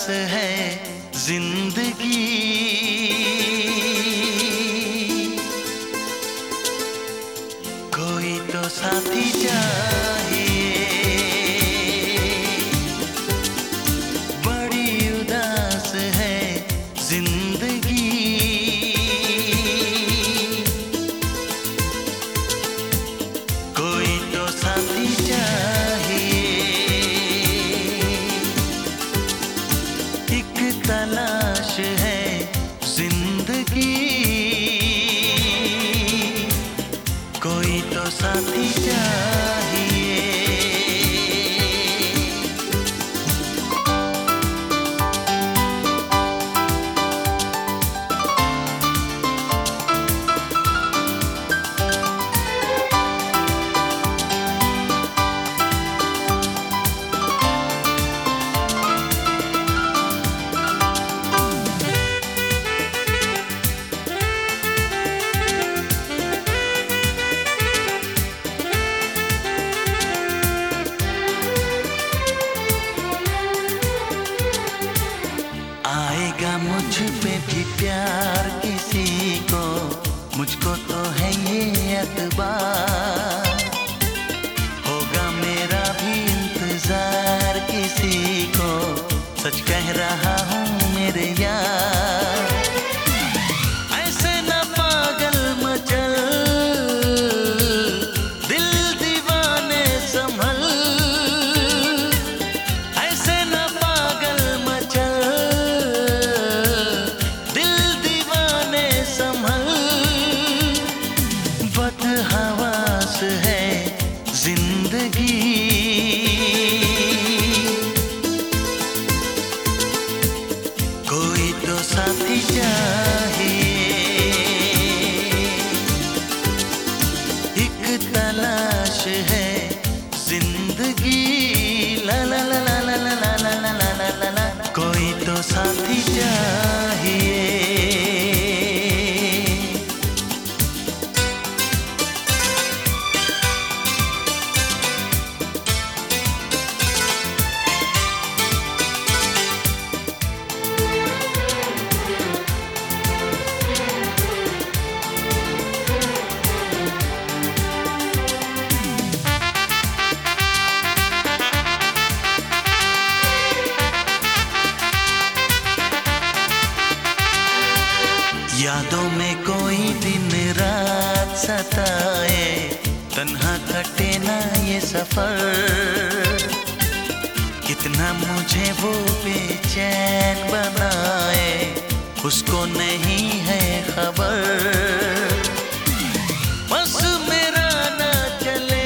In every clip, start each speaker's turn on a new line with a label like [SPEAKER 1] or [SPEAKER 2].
[SPEAKER 1] है जिंदगी, कोई तो साथी चाहिए। बड़ी उदास है जिंदगी, कोई तो साथी चाहिए। एक तलाश है जिंदगी, कोई तो साथी चाहिए। आएगा मुझ पे भी प्यार किसी को, मुझको तो है ये एतबार। होगा मेरा भी इंतजार किसी को, सच कह रहा हूँ मेरे यार। ऐसे न पागल मचल, दिल दीवाने संभल। ऐसे न पागल मचल, बदहवास है जिंदगी, कोई तो साथी चाहिए। एक तलाश है जिंदगी, ला ला ला ला ला ला ला ला ला ला ला ला, कोई तो साथी चाहिए। यादों में कोई दिन रात सताए, तन्हा कटे ना ये सफर। कितना मुझे वो बेचैन बनाए, उसको नहीं है खबर। बस मेरा ना चले,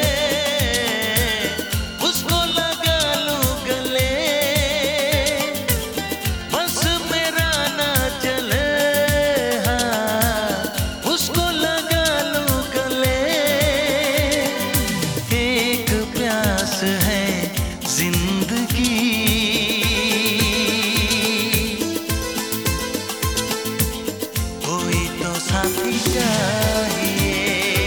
[SPEAKER 1] उसको लगा लूं गले। बस मेरा ना चले, है जिंदगी, कोई तो साथी चाहिए।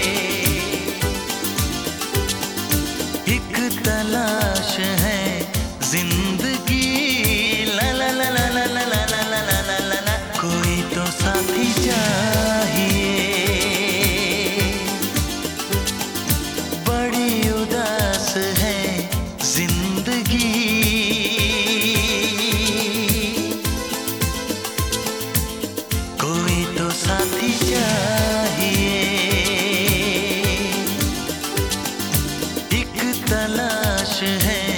[SPEAKER 1] एक तलाश है जिंदगी, ला ला ला ला ला ला ला ला ला ला ला ला, कोई तो साथी चाहिए। बड़ी उदास है जिंदगी, कोई तो साथी चाहिए। एक तलाश है